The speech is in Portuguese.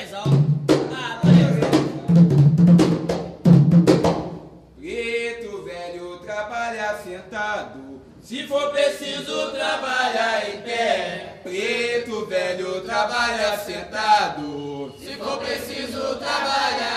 ó. Ah, beleza. Preto velho trabalha sentado, se for preciso trabalhar em pé. Preto velho trabalha sentado, Se for preciso trabalhar